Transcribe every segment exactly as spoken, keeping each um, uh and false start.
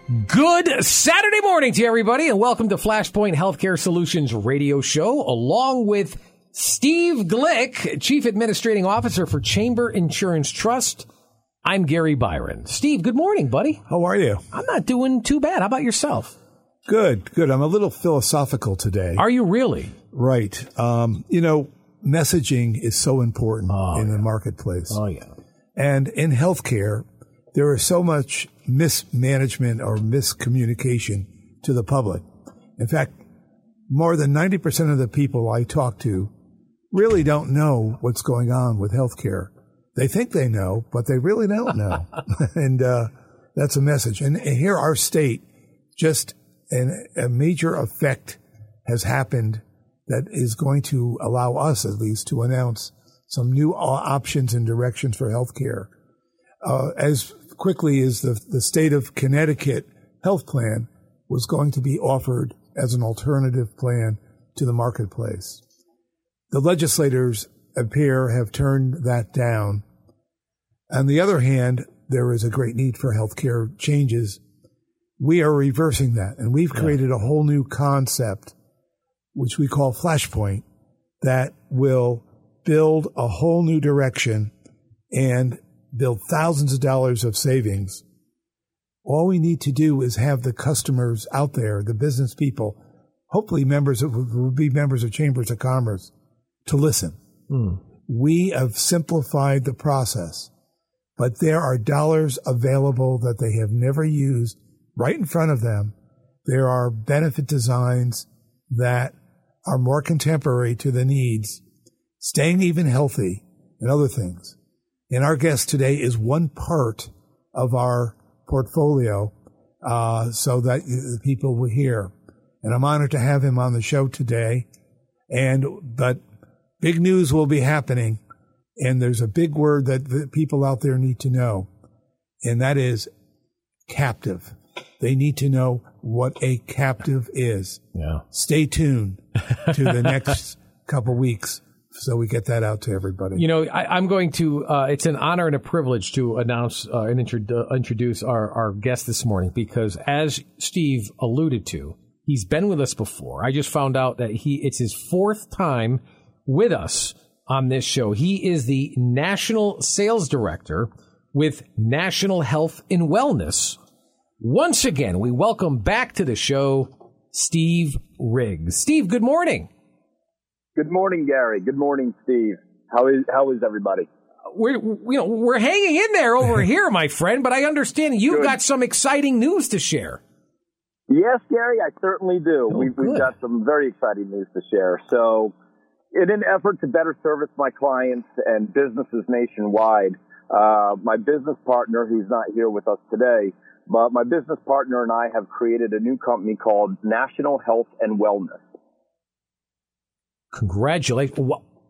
Good Saturday morning to everybody, and welcome to Flashpoint Healthcare Solutions radio show, along with Steve Glick, Chief Administrating Officer for Chamber Insurance Trust. I'm Gary Byron. Steve, good morning, buddy. How are you? I'm not doing too bad. How about yourself? Good, good. I'm a little philosophical today. Are you really? Right. Um, you know, messaging is so important oh, in yeah. the marketplace. Oh, yeah. And in healthcare, there is so much mismanagement or miscommunication to the public. In fact, more than ninety percent of the people I talk to really don't know what's going on with healthcare. They think they know, but they really don't know. and uh, that's a message. And here our state, just an, a major effect has happened that is going to allow us at least to announce some new options and directions for healthcare. Uh, as quickly as the, the state of Connecticut health plan was going to be offered as an alternative plan to the marketplace. The legislators appear have turned that down. On the other hand, there is a great need for healthcare changes. We are reversing that, and we've created a whole new concept, which we call Flashpoint, that will build a whole new direction and build thousands of dollars of savings. All we need to do is have the customers out there, the business people, hopefully members of, will be members of Chambers of Commerce, to listen. Mm. We have simplified the process, but there are dollars available that they have never used right in front of them. There are benefit designs that are more contemporary to the needs, staying even healthy, and other things. And our guest today is one part of our portfolio, uh, so that the people will hear. And I'm honored to have him on the show today. And, but big news will be happening. And there's a big word that the people out there need to know. And that is captive. They need to know what a captive is. Yeah. Stay tuned to the next couple weeks, so we get that out to everybody. You know, I, I'm going to, uh, it's an honor and a privilege to announce uh, and introdu- introduce our, our guest this morning, because as Steve alluded to, he's been with us before. I just found out that he it's his fourth time with us on this show. He is the National Sales Director with National Health and Wellness. Once again, we welcome back to the show, Steve Riggs. Steve, good morning. Good morning, Gary. Good morning, Steve. How is how is everybody? We're you know we're hanging in there over here, my friend. But I understand you've Good. got some exciting news to share. Yes, Gary, I certainly do. Oh, we've, good. we've got some very exciting news to share. So, in an effort to better service my clients and businesses nationwide, uh, my business partner, who's not here with us today, but my business partner and I have created a new company called National Health and Wellness. Congratulations.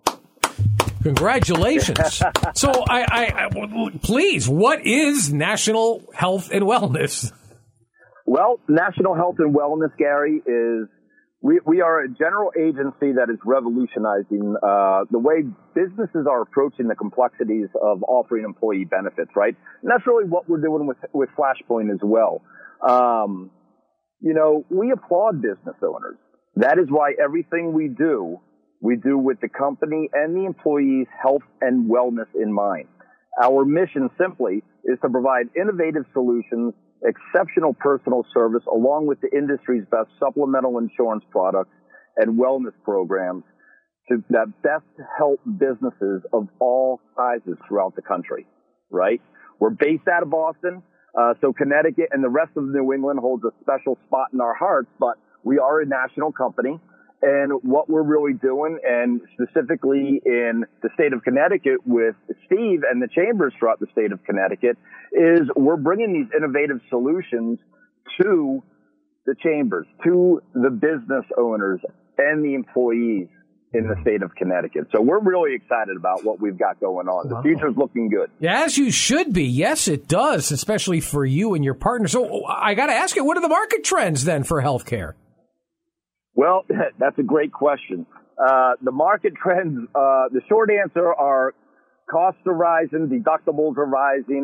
Congratulations. So, I, I, I, please, what is National Health and Wellness? Well, National Health and Wellness, Gary, is we, we are a general agency that is revolutionizing uh, the way businesses are approaching the complexities of offering employee benefits, right? And that's really what we're doing with, with Flashpoint as well. Um, you know, we applaud business owners. That is why everything we do, we do with the company and the employees' health and wellness in mind. Our mission simply is to provide innovative solutions, exceptional personal service, along with the industry's best supplemental insurance products and wellness programs to, that best help businesses of all sizes throughout the country, right? We're based out of Boston, uh, so Connecticut and the rest of New England holds a special spot in our hearts, but we are a national company. And what we're really doing, and specifically in the state of Connecticut with Steve and the chambers throughout the state of Connecticut, is we're bringing these innovative solutions to the chambers, to the business owners and the employees in the state of Connecticut. So we're really excited about what we've got going on. Wow. The future's looking good. Yeah, as you should be. Yes, it does, especially for you and your partner. So I got to ask you, what are the market trends then for healthcare? Well, that's a great question. Uh, the market trends, uh, the short answer are costs are rising, deductibles are rising,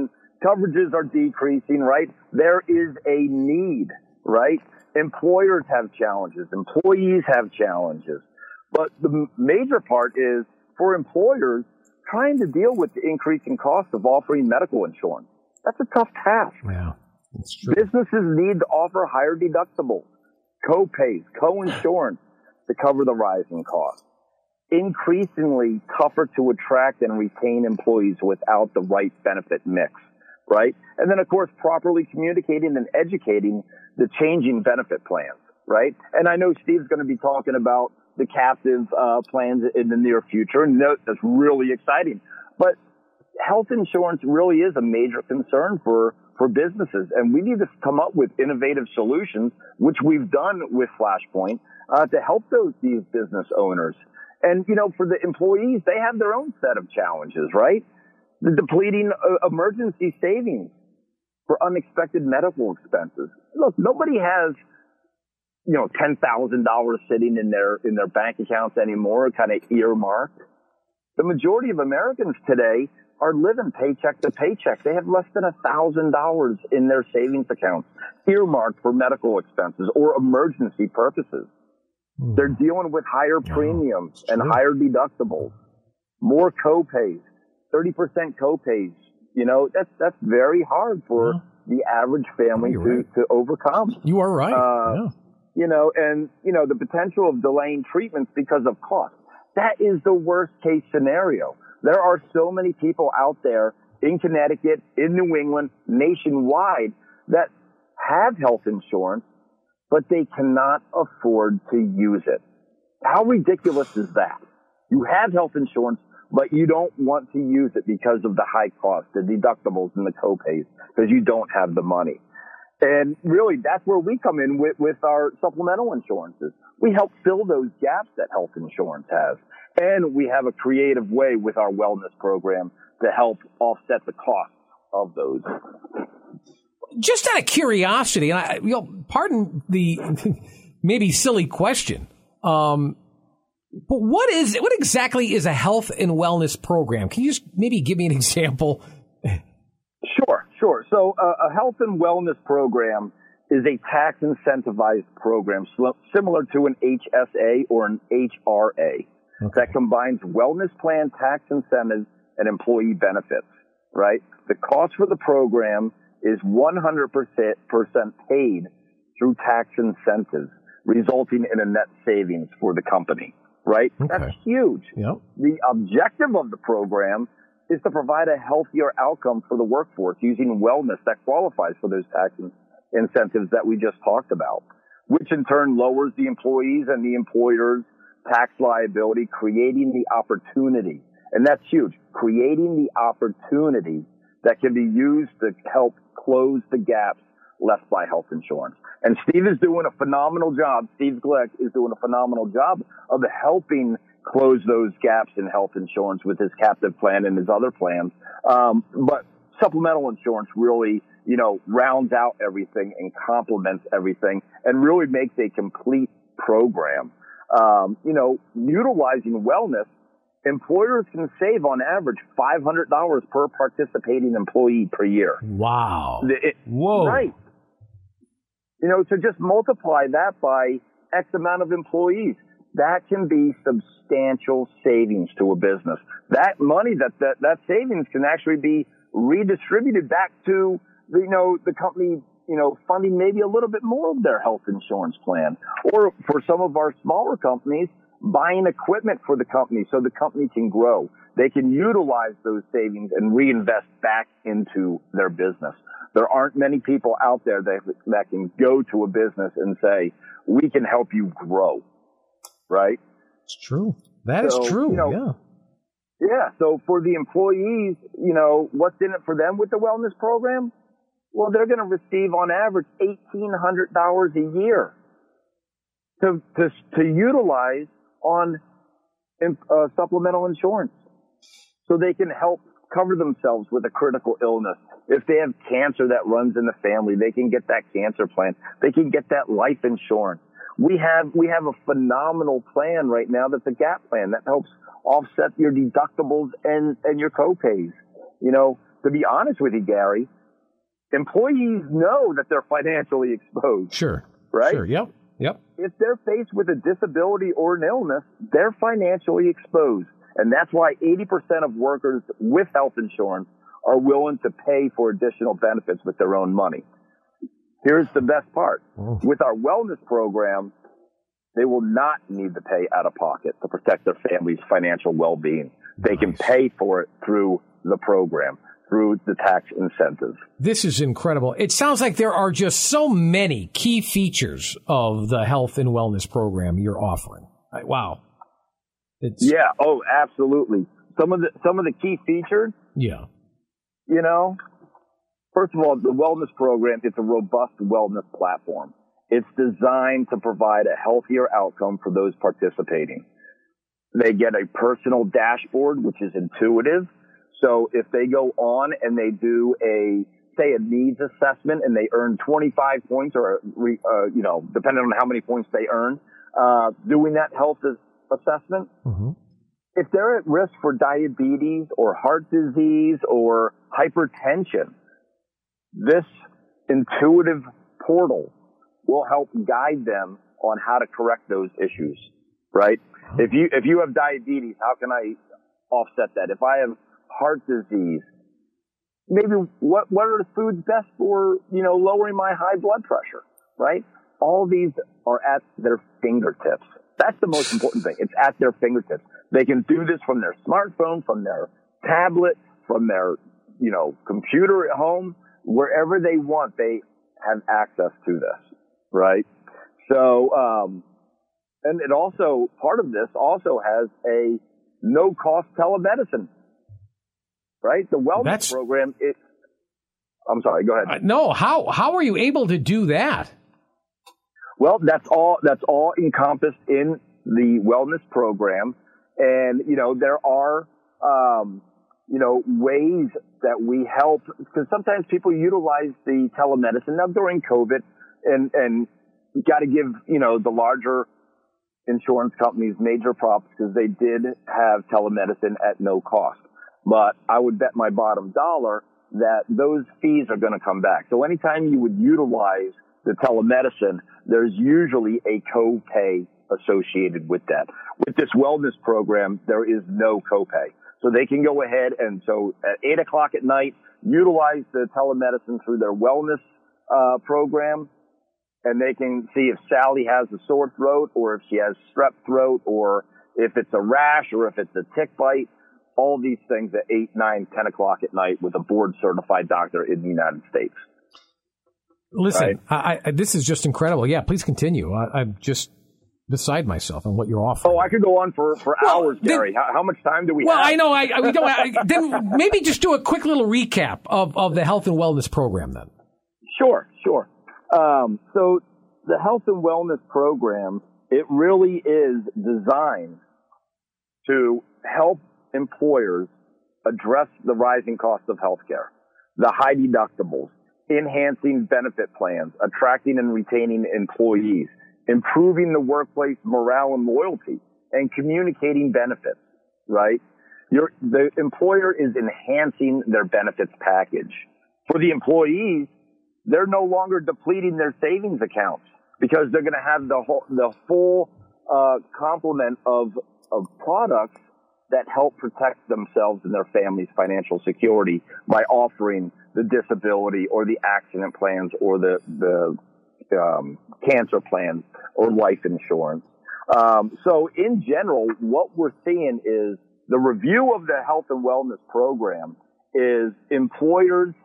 coverages are decreasing, right? There is a need, right? Employers have challenges. Employees have challenges. But the major part is for employers trying to deal with the increasing cost of offering medical insurance. That's a tough task. Yeah, that's true. Businesses need to offer higher deductibles, co-pays, co-insurance to cover the rising costs. Increasingly tougher to attract and retain employees without the right benefit mix, right? And then, of course, properly communicating and educating the changing benefit plans, right? And I know Steve's going to be talking about the captive uh, plans in the near future, and that's really exciting. But health insurance really is a major concern for, for businesses, and we need to come up with innovative solutions, which we've done with Flashpoint, uh, to help those these business owners. And, you know, for the employees, they have their own set of challenges, right? The depleting uh, emergency savings for unexpected medical expenses. Look, nobody has, you know, ten thousand dollars sitting in their, in their bank accounts anymore, kind of earmarked. The majority of Americans today are living paycheck to paycheck. They have less than one thousand dollars in their savings accounts earmarked for medical expenses or emergency purposes. Mm. They're dealing with higher premiums no, and true. higher deductibles, more co-pays, thirty percent co-pays. You know, that's, that's very hard for yeah. the average family to, right. to overcome. You are right. Uh, yeah. You know, and, you know, the potential of delaying treatments because of cost. That is the worst case scenario. There are so many people out there in Connecticut, in New England, nationwide that have health insurance, but they cannot afford to use it. How ridiculous is that? You have health insurance, but you don't want to use it because of the high cost, the deductibles and the co-pays, because you don't have the money. And really, that's where we come in with, with our supplemental insurances. We help fill those gaps that health insurance has. And we have a creative way with our wellness program to help offset the costs of those. Just out of curiosity, and I, you know, pardon the maybe silly question, um, but what is what exactly is a health and wellness program? Can you just maybe give me an example? Sure, sure. So uh, a health and wellness program is a tax incentivized program sl- similar to an H S A or an H R A okay. that combines wellness plan, tax incentives, and employee benefits, right? The cost for the program is one hundred percent paid through tax incentives, resulting in a net savings for the company, right? Okay. That's huge. Yep. The objective of the program is to provide a healthier outcome for the workforce using wellness that qualifies for those tax in- incentives that we just talked about, which in turn lowers the employees and the employer's tax liability, creating the opportunity. And that's huge. Creating the opportunity that can be used to help close the gaps left by health insurance. And Steve is doing a phenomenal job. Steve Glick is doing a phenomenal job of helping close those gaps in health insurance with his captive plan and his other plans. Um, but supplemental insurance really, you know, rounds out everything and complements everything and really makes a complete program. Um, you know, utilizing wellness, employers can save on average five hundred dollars per participating employee per year. Wow. It, Whoa. Right. You know, so just multiply that by X amount of employees. That can be substantial savings to a business. That money, that, that, that savings can actually be redistributed back to, the, you know, the company, you know, funding maybe a little bit more of their health insurance plan. Or for some of our smaller companies, buying equipment for the company so the company can grow. They can utilize those savings and reinvest back into their business. There aren't many people out there that, that can go to a business and say, we can help you grow. Right? It's true. That so, is true. You know, yeah. Yeah. So for the employees, you know, what's in it for them with the wellness program? Well, they're going to receive on average eighteen hundred dollars a year to, to, to utilize on uh, supplemental insurance so they can help cover themselves with a critical illness. If they have cancer that runs in the family, they can get that cancer plan. They can get that life insurance. We have, we have a phenomenal plan right now that's a gap plan that helps offset your deductibles and, and your co-pays. You know, to be honest with you, Gary, employees know that they're financially exposed. Sure. Right? Sure. Yep. Yep. If they're faced with a disability or an illness, they're financially exposed. And that's why eighty percent of workers with health insurance are willing to pay for additional benefits with their own money. Here's the best part. Oh. With our wellness program, they will not need to pay out of pocket to protect their family's financial well-being. They Nice. can pay for it through the program, through the tax incentives. This is incredible. It sounds like there are just so many key features of the health and wellness program you're offering. Like, wow. It's, Yeah. Oh, absolutely. Some of the some of the key features, Yeah. you know, first of all, the wellness program, it's a robust wellness platform. It's designed to provide a healthier outcome for those participating. They get a personal dashboard, which is intuitive. So if they go on and they do a, say, a needs assessment and they earn twenty-five points or, uh, you know, depending on how many points they earn, uh, doing that health assessment, Mm-hmm. if they're at risk for diabetes or heart disease or hypertension, this intuitive portal will help guide them on how to correct those issues, right? If you, if you have diabetes, how can I offset that? If I have heart disease, maybe what, what are the foods best for, you know, lowering my high blood pressure, right? All these are at their fingertips. That's the most important thing. It's at their fingertips. They can do this from their smartphone, from their tablet, from their, you know, computer at home, wherever they want, they have access to this, right? So, um, and it also, part of this also has a no-cost telemedicine, right? The wellness That's- program, it, I'm sorry, go ahead. Uh, no, how how are you able to do that? Well, that's all, that's all encompassed in the wellness program. And, you know, there are, um, you know, ways that we help, because sometimes people utilize the telemedicine now during COVID, and, and got to give, you know, the larger insurance companies major props because they did have telemedicine at no cost. But I would bet my bottom dollar that those fees are going to come back. So anytime you would utilize the telemedicine, there's usually a copay associated with that. With this wellness program, there is no copay. So they can go ahead and so at eight o'clock at night, utilize the telemedicine through their wellness uh, program, and they can see if Sally has a sore throat or if she has strep throat or if it's a rash or if it's a tick bite. All these things at eight, nine, ten o'clock at night with a board-certified doctor in the United States. Listen, Right. I, I, this is just incredible. Yeah, please continue. I, I'm just beside myself on what you're offering. Oh, I could go on for, for Well, hours, then- Gary. How, how much time do we Well, have? I know. I, I we don't. I, then maybe just do a quick little recap of, of the health and wellness program. Then. Sure, sure. Um, so the health and wellness program, it really is designed to help employers address the rising cost of healthcare, the high deductibles, enhancing benefit plans, attracting and retaining employees, improving the workplace morale and loyalty, and communicating benefits, right? Your, the employer is enhancing their benefits package. For the employees, they're no longer depleting their savings accounts because they're going to have the whole, the full uh, complement of, of products that help protect themselves and their family's financial security by offering the disability or the accident plans or the, the um, cancer plans or life insurance. Um, so in general, what we're seeing is the review of the health and wellness program is employers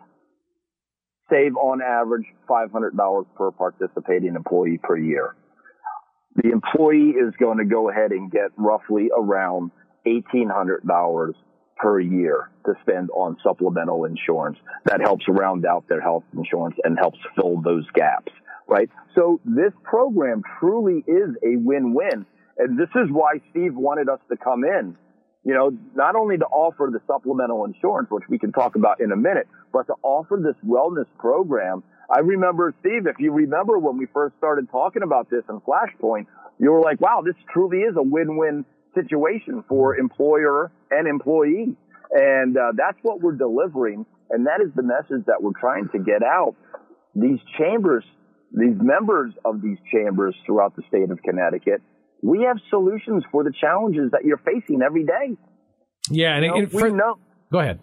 save on average five hundred dollars per participating employee per year. The employee is going to go ahead and get roughly around eighteen hundred dollars per year to spend on supplemental insurance that helps round out their health insurance and helps fill those gaps, right? So this program truly is a win-win. And this is why Steve wanted us to come in, you know, not only to offer the supplemental insurance, which we can talk about in a minute, but to offer this wellness program. I remember, Steve, if you remember when we first started talking about this in Flashpoint, you were like, wow, this truly is a win-win situation for employer and employee. And uh, that's what we're delivering. And that is the message that we're trying to get out. These chambers, these members of these chambers throughout the state of Connecticut, we have solutions for the challenges that you're facing every day. Yeah, and, you know, and for, we know. Go ahead.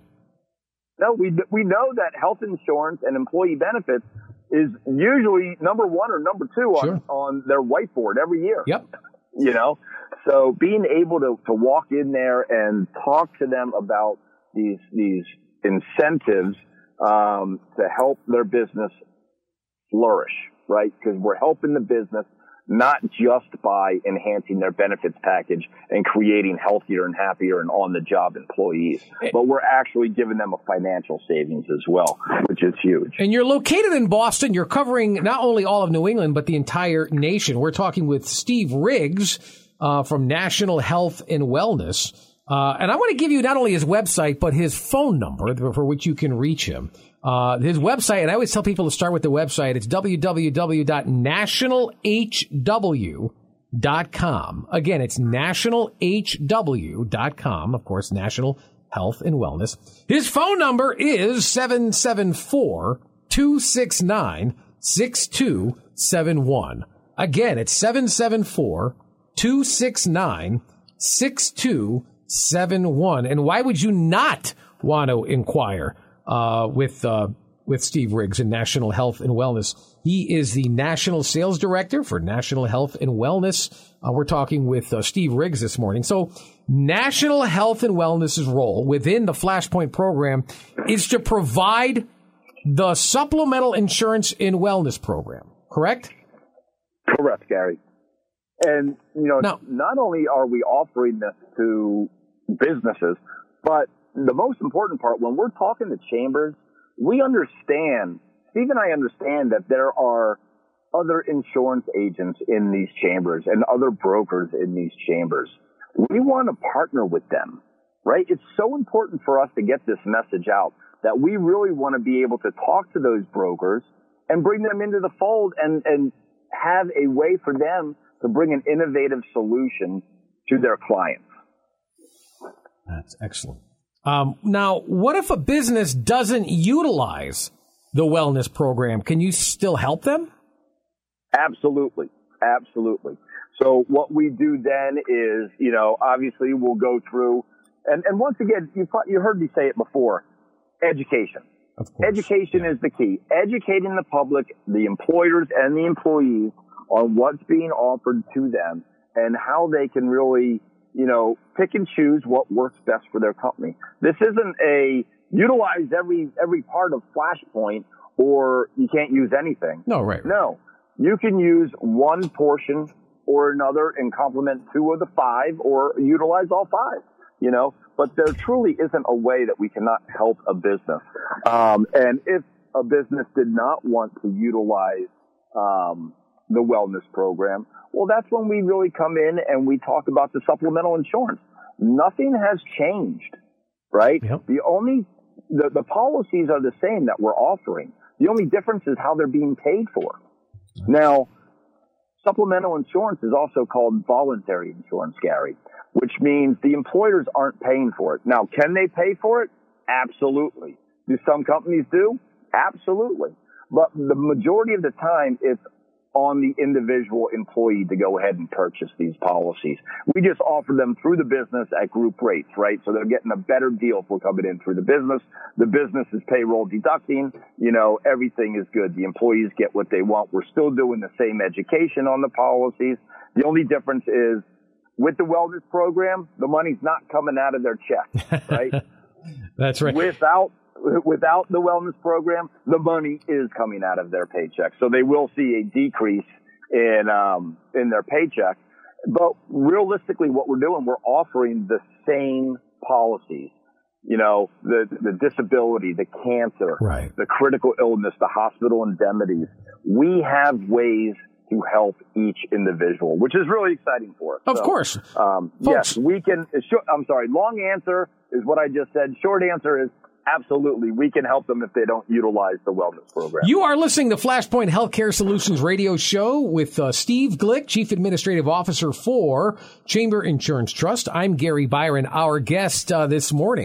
No, we we know that health insurance and employee benefits is usually number one or number two on, sure. on their whiteboard every year. Yep. You know, so being able to, to walk in there and talk to them about these these incentives um, to help their business flourish, right? Because we're helping the business not just by enhancing their benefits package and creating healthier and happier and on-the-job employees, but we're actually giving them a financial savings as well, which is huge. And you're located in Boston. You're covering not only all of New England, but the entire nation. We're talking with Steve Riggs uh, from National Health and Wellness. Uh, and I want to give you not only his website, but his phone number for which you can reach him. Uh, his website, and I always tell people to start with the website. It's w w w dot national h w dot com. Again, it's national h w dot com. Of course, National Health and Wellness. His phone number is seven seven four, two six nine, six two seven one. Again, it's seven seven four, two six nine, six two seven one. And why would you not want to inquire uh, with uh, with Steve Riggs in National Health and Wellness? He is the National Sales Director for National Health and Wellness. Uh, we're talking with uh, Steve Riggs this morning. So National Health and Wellness's role within the Flashpoint program is to provide the supplemental insurance and wellness program, correct? Correct, Gary. And, you know, now, not only are we offering this to businesses, but the most important part, when we're talking to chambers, we understand, Steve and I understand that there are other insurance agents in these chambers and other brokers in these chambers. We want to partner with them, right? It's so important for us to get this message out that we really want to be able to talk to those brokers and bring them into the fold and, and have a way for them to bring an innovative solution to their clients. That's excellent. Um, now, what if a business doesn't utilize the wellness program? Can you still help them? Absolutely. Absolutely. So what we do then is, you know, obviously we'll go through, and, and once again, you, you heard me say it before, education. Of course. Education yeah. is the key. Educating the public, the employers and the employees on what's being offered to them and how they can really, you know, pick and choose what works best for their company. This isn't a utilize every every part of Flashpoint or you can't use anything. No, right. right. No. You can use one portion or another and complement two of the five or utilize all five, you know. But there truly isn't a way that we cannot help a business. Um, and if a business did not want to utilize um, the wellness program, well, that's when we really come in and we talk about the supplemental insurance. Nothing has changed, right? Yep. The only, the, the policies are the same that we're offering. The only difference is how they're being paid for. Now, supplemental insurance is also called voluntary insurance, Gary, which means the employers aren't paying for it. Now, can they pay for it? Absolutely. Do some companies do? Absolutely. But the majority of the time, it's on the individual employee to go ahead and purchase these policies. We just offer them through the business at group rates, right? So they're getting a better deal if we're coming in through the business. The business is payroll deducting. You know, everything is good. The employees get what they want. We're still doing the same education on the policies. The only difference is with the wellness program, the money's not coming out of their check, right? That's right. Without Without the wellness program, the money is coming out of their paycheck. So they will see a decrease in um, in their paycheck. But realistically, what we're doing, we're offering the same policies. You know, the the disability, the cancer, right. the critical illness, the hospital indemnities. We have ways to help each individual, which is really exciting for us. Of so, course. Um, yes, we can. I'm sorry. Long answer is what I just said. Short answer is, absolutely, we can help them if they don't utilize the wellness program. You are listening to Flashpoint Healthcare Solutions radio show with uh, Steve Glick, Chief Administrative Officer for Chamber Insurance Trust. I'm Gary Byron. Our guest uh, this morning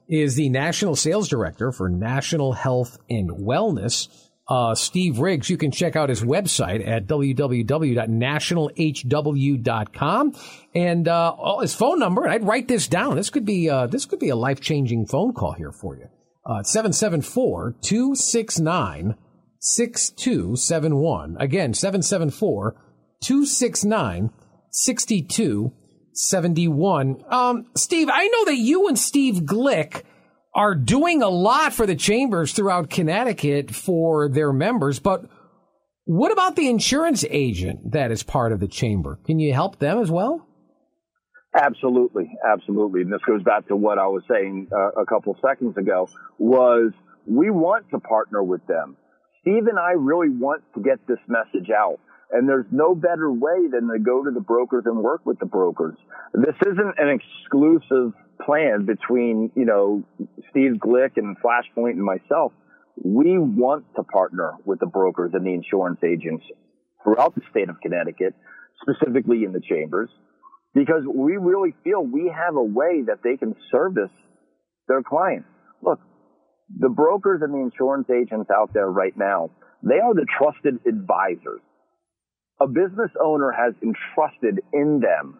is the National Sales Director for National Health and Wellness, uh, Steve Riggs. You can check out his website at w w w dot national h w dot com, and uh, his phone number. I'd write this down. This could be uh, this could be a life-changing phone call here for you. Uh, seven seven four, two six nine, six two seven one. Again, seven seven four, two six nine, six two seven one. Um, Steve, I know that you and Steve Glick are doing a lot for the chambers throughout Connecticut for their members, but what about the insurance agent that is part of the chamber? Can you help them as well? Absolutely, absolutely. And this goes back to what I was saying uh, a couple seconds ago, was we want to partner with them. Steve and I really want to get this message out. And there's no better way than to go to the brokers and work with the brokers. This isn't an exclusive plan between, you know, Steve Glick and Flashpoint and myself. We want to partner with the brokers and the insurance agents throughout the state of Connecticut, specifically in the chambers, because we really feel we have a way that they can service their clients. Look, the brokers and the insurance agents out there right now, they are the trusted advisors. A business owner has entrusted in them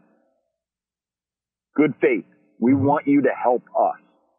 good faith. We want you to help us.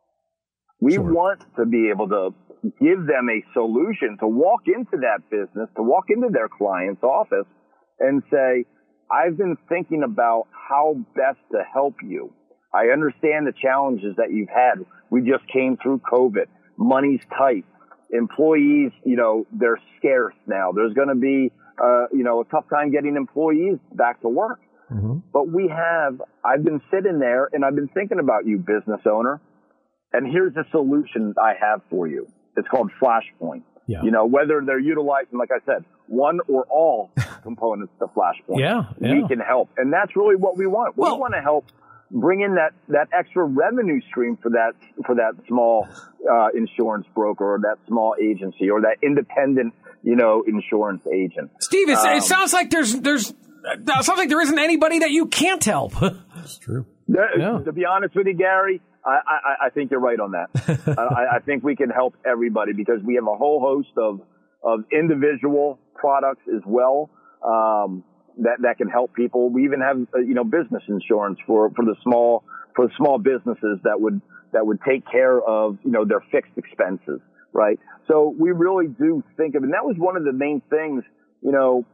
We sure. want to be able to give them a solution to walk into that business, to walk into their client's office and say, I've been thinking about how best to help you. I understand the challenges that you've had. We just came through COVID. Money's tight. Employees, you know, they're scarce now. There's going to be Uh, you know, a tough time getting employees back to work. Mm-hmm. But we have, I've been sitting there and I've been thinking about you, business owner, and here's the solution I have for you. It's called Flashpoint. Yeah. You know, whether they're utilizing, like I said, one or all components to Flashpoint, yeah, yeah. we can help. And that's really what we want. We well, want to help bring in that, that extra revenue stream for that, for that small, uh, insurance broker or that small agency or that independent, you know, insurance agent. Steve, um, it sounds like there's, there's, it sounds like there isn't anybody that you can't help. That's true. Yeah. To be honest with you, Gary, I, I, I think you're right on that. I, I think we can help everybody because we have a whole host of, of individual products as well, um, that, that can help people. We even have, uh, you know, business insurance for, for the small, for the small businesses that would, that would take care of, you know, their fixed expenses. Right. So we really do think of, and that was one of the main things, you know,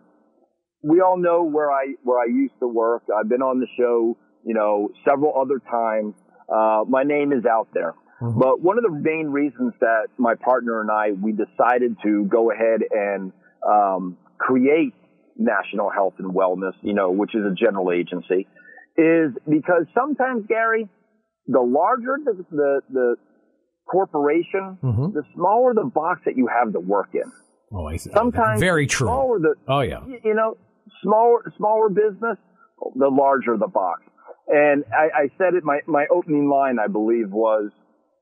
we all know where I, where I used to work. I've been on the show, you know, several other times. Uh, my name is out there. Mm-hmm. But one of the main reasons that my partner and I, we decided to go ahead and, um, create National Health and Wellness, you know, which is a general agency, is because sometimes, Gary, the larger the, the, the, corporation, mm-hmm. the smaller the box that you have to work in. Oh, I see. Sometimes very true. Smaller the, oh yeah. You know, smaller smaller business, the larger the box. And I, I said it. My my opening line, I believe, was,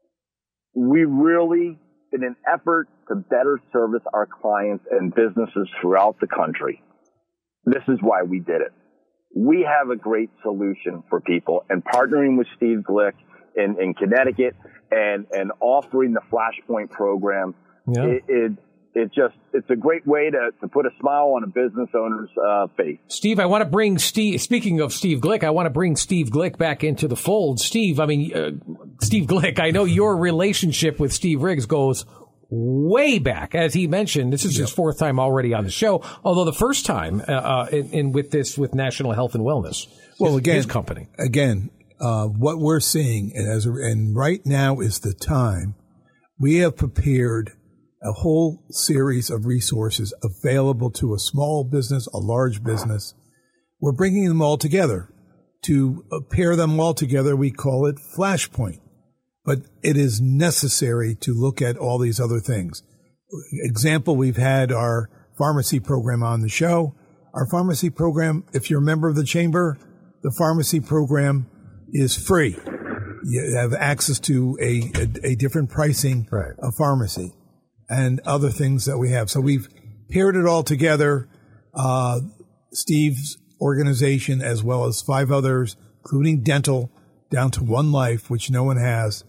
we really, in an effort to better service our clients and businesses throughout the country, this is why we did it. We have a great solution for people, and partnering with Steve Glick in, in Connecticut and, and offering the Flashpoint program, yeah. it, it, it just, it's a great way to, to put a smile on a business owner's uh, face. Steve, I want to bring Steve, speaking of Steve Glick, I want to bring Steve Glick back into the fold. Steve, I mean, uh, Steve Glick, I know your relationship with Steve Riggs goes way back. As he mentioned, this is his fourth time already on the show, although the first time uh, uh, in, in with this, with National Health and Wellness, well, his, again, his company. Again, uh, what we're seeing, and, as, and right now is the time, we have prepared a whole series of resources available to a small business, a large business. We're bringing them all together. To pair them all together, we call it Flashpoint. But it is necessary to look at all these other things. Example, we've had our pharmacy program on the show. Our pharmacy program, if you're a member of the chamber, the pharmacy program is free. You have access to a, a, a different pricing right. of pharmacy and other things that we have. So we've paired it all together. Uh, Steve's organization, as well as five others, including dental, down to One Life, which no one has,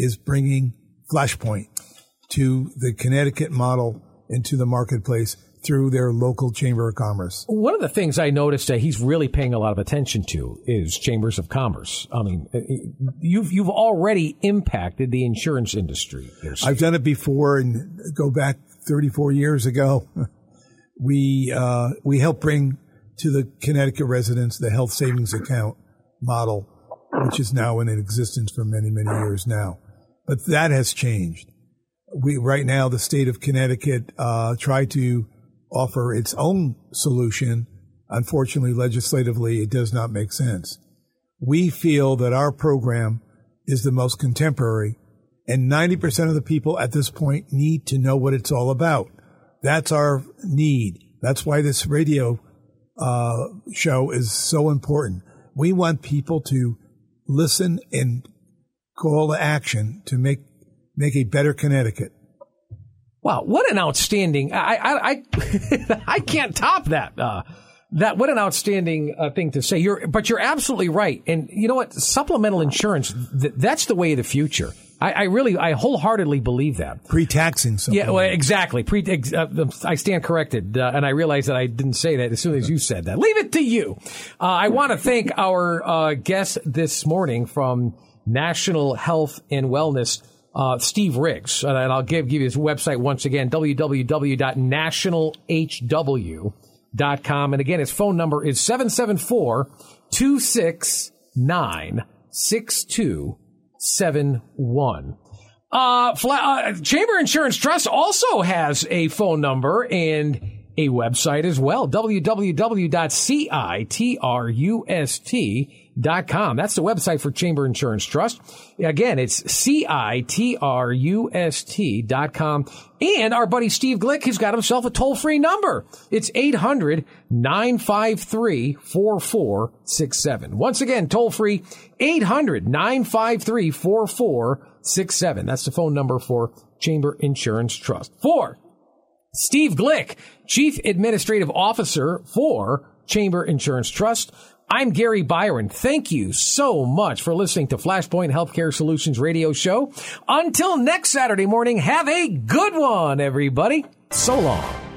is bringing Flashpoint to the Connecticut model into the marketplace through their local Chamber of Commerce. One of the things I noticed that he's really paying a lot of attention to is chambers of commerce. I mean, you've you've already impacted the insurance industry. I've done it before, and go back thirty-four years ago. We uh, we helped bring to the Connecticut residents the health savings account model, which is now in existence for many, many years now. But that has changed. We right now, the state of Connecticut uh, tried to offer its own solution. Unfortunately, legislatively, it does not make sense. We feel that our program is the most contemporary, and ninety percent of the people at this point need to know what it's all about. That's our need. That's why this radio uh, show is so important. We want people to listen and call to action to make make a better Connecticut. Wow, what an outstanding! I I I, I can't top that. Uh, that what an outstanding uh, thing to say. You're, but you're absolutely right. And you know what? Supplemental insurance, th- that's the way of the future. I, I really, I wholeheartedly believe that. Pre-taxing something. Yeah, well, exactly. Pre, ex, uh, I stand corrected, uh, and I realize that I didn't say that as soon as you said that. Leave it to you. Uh, I want to thank our uh, guest this morning from National Health and Wellness, uh, Steve Riggs, and I'll give, give you his website once again, w w w dot national h w dot com. And again, his phone number is seven seven four, two six nine, six two seven one. Uh, uh, Chamber Insurance Trust also has a phone number and a website as well, w w w dot citrust dot com. That's the website for Chamber Insurance Trust. Again, it's citrust dot com. And our buddy Steve Glick has got himself a toll-free number. It's eight hundred, nine five three, four four six seven. Once again, toll-free, eight hundred, nine five three, four four six seven. That's the phone number for Chamber Insurance Trust. For Steve Glick, Chief Administrative Officer for Chamber Insurance Trust, I'm Gary Byron. Thank you so much for listening to Flashpoint Healthcare Solutions radio show. Until next Saturday morning, have a good one, everybody. So long.